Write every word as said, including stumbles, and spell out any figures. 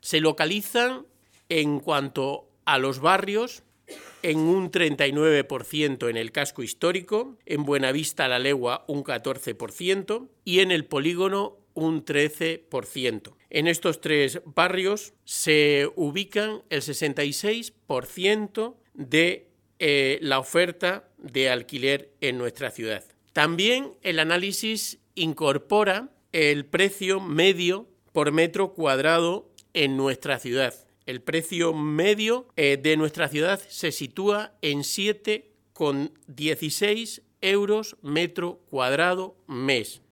Se localizan en cuanto a los barrios en un treinta y nueve por ciento en el casco histórico, en Buenavista La Legua un catorce por ciento y en el polígono un trece por ciento. En estos tres barrios se ubican el sesenta y seis por ciento de eh, la oferta de alquiler en nuestra ciudad. También el análisis incorpora el precio medio por metro cuadrado en nuestra ciudad. El precio medio eh, de nuestra ciudad se sitúa en siete coma dieciséis euros metro cuadrado mes.